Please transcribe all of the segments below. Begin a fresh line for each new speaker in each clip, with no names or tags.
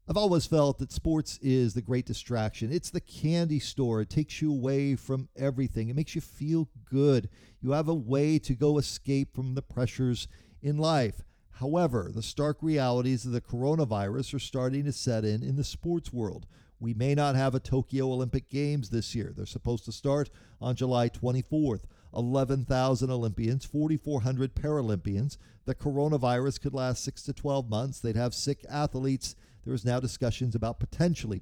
I've always felt that sports is the great distraction. It's the candy store. It takes you away from everything. It makes you feel good. You have a way to go escape from the pressures in life. However, the stark realities of the coronavirus are starting to set in the sports world. We may not have a Tokyo Olympic Games this year. They're supposed to start on July 24th. 11,000 Olympians, 4,400 Paralympians. The coronavirus could last 6 to 12 months. They'd have sick athletes. There is now discussions about potentially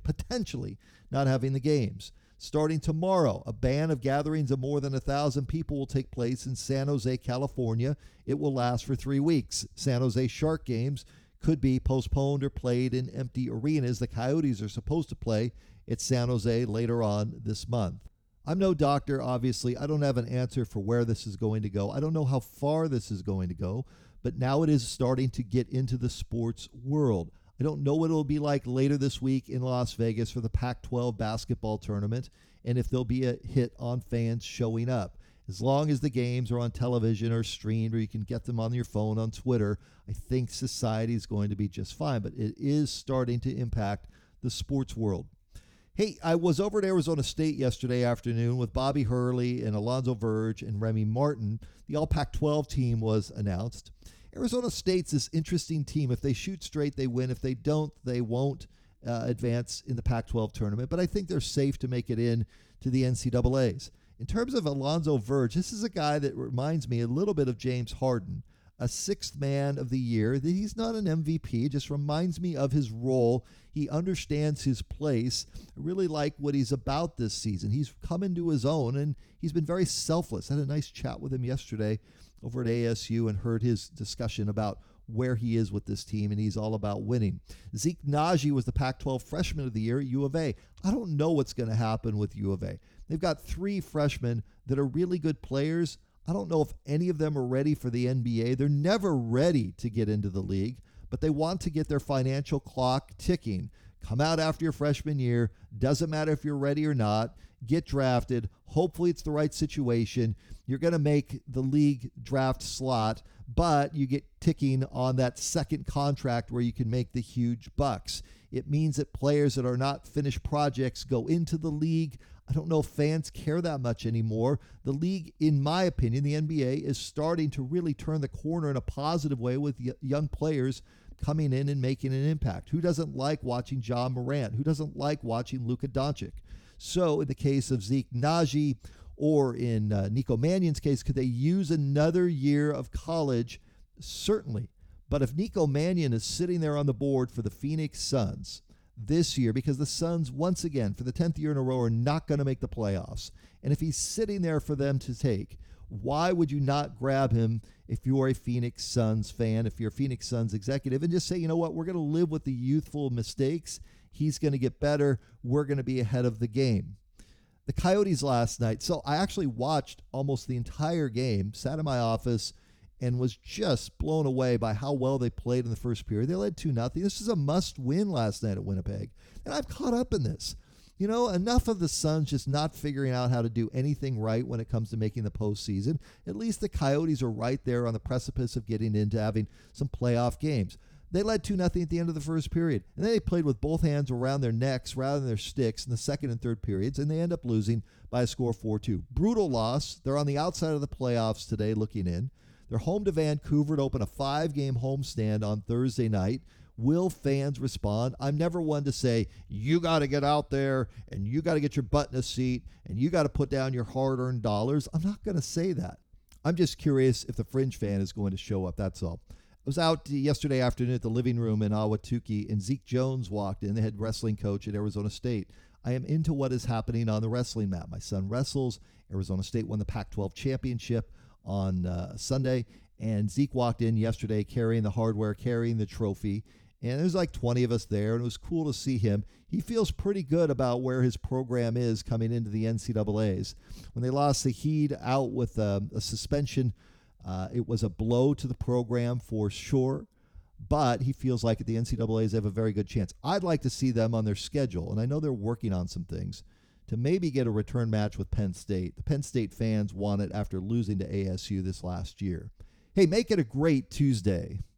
not having the games. Starting tomorrow, a ban of gatherings of more than 1,000 people will take place in San Jose, California. It will last for 3 weeks. San Jose Shark games could be postponed or played in empty arenas. The Coyotes are supposed to play at San Jose later on this month. I'm no doctor, obviously. I don't have an answer for where this is going to go. I don't know how far this is going to go, but now it is starting to get into the sports world. I don't know what it'll be like later this week in Las Vegas for the Pac-12 basketball tournament and if there'll be a hit on fans showing up. As long as the games are on television or streamed or you can get them on your phone on Twitter, I think society is going to be just fine, but it is starting to impact the sports world. Hey, I was over at Arizona State yesterday afternoon with Bobby Hurley and Alonzo Verge and Remy Martin. The All Pac-12 team was announced. Arizona State's this interesting team. If they shoot straight, they win. If they don't, they won't advance in the Pac-12 tournament. But I think they're safe to make it in to the NCAAs. In terms of Alonzo Verge, this is a guy that reminds me a little bit of James Harden, a sixth man of the year. He's not an MVP. It just reminds me of his role. He understands his place. I really like what he's about this season. He's come into his own, and he's been very selfless. I had a nice chat with him yesterday over at ASU and heard his discussion about where he is with this team, and he's all about winning. Zeke Nnaji was the Pac-12 Freshman of the Year at U of A. I don't know what's going to happen with U of A. They've got 3 freshmen that are really good players. I don't know if any of them are ready for the NBA. They're never ready to get into the league, but they want to get their financial clock ticking. Come out after your freshman year. Doesn't matter if you're ready or not. Get drafted. Hopefully it's the right situation. You're going to make the league draft slot, but you get ticking on that second contract where you can make the huge bucks. It means that players that are not finished projects go into the league. I don't know if fans care that much anymore. The league, in my opinion, the NBA, is starting to really turn the corner in a positive way with young players coming in and making an impact. Who doesn't like watching Ja Morant? Who doesn't like watching Luka Doncic? So in the case of Zeke Nnaji or in Nico Mannion's case, could they use another year of college? Certainly. But if Nico Mannion is sitting there on the board for the Phoenix Suns this year, because the Suns, once again, for the 10th year in a row, are not going to make the playoffs, and if he's sitting there for them to take, why would you not grab him if you're a Phoenix Suns fan, if you're a Phoenix Suns executive, and just say, you know what, we're going to live with the youthful mistakes. He's going to get better. We're going to be ahead of the game. The Coyotes last night, so I actually watched almost the entire game, sat in my office, and was just blown away by how well they played in the first period. They led 2-0. This is a must-win last night at Winnipeg, and I'm caught up in this. You know, enough of the Suns just not figuring out how to do anything right when it comes to making the postseason. At least the Coyotes are right there on the precipice of getting into having some playoff games. They led 2-0 at the end of the first period, and then they played with both hands around their necks rather than their sticks in the second and third periods, and they end up losing by a score of 4-2. Brutal loss. They're on the outside of the playoffs today looking in. They're home to Vancouver to open a 5-game homestand on Thursday night. Will fans respond? I'm never one to say, you got to get out there and you got to get your butt in a seat and you got to put down your hard-earned dollars. I'm not going to say that. I'm just curious if the fringe fan is going to show up. That's all. I was out yesterday afternoon at the living room in Ahwatukee, and Zeke Jones walked in, the head wrestling coach at Arizona State. I am into what is happening on the wrestling mat. My son wrestles. Arizona State won the Pac-12 championship on Sunday, and Zeke walked in yesterday carrying the hardware, carrying the trophy, and there's like 20 of us there, and it was cool to see him. He feels pretty good about where his program is coming into the NCAAs. When they lost the Heat out with a suspension, it was a blow to the program for sure, but he feels like at the NCAAs they have a very good chance. I'd like to see them on their schedule, and I know they're working on some things, to maybe get a return match with Penn State. The Penn State fans want it after losing to ASU this last year. Hey, make it a great Tuesday.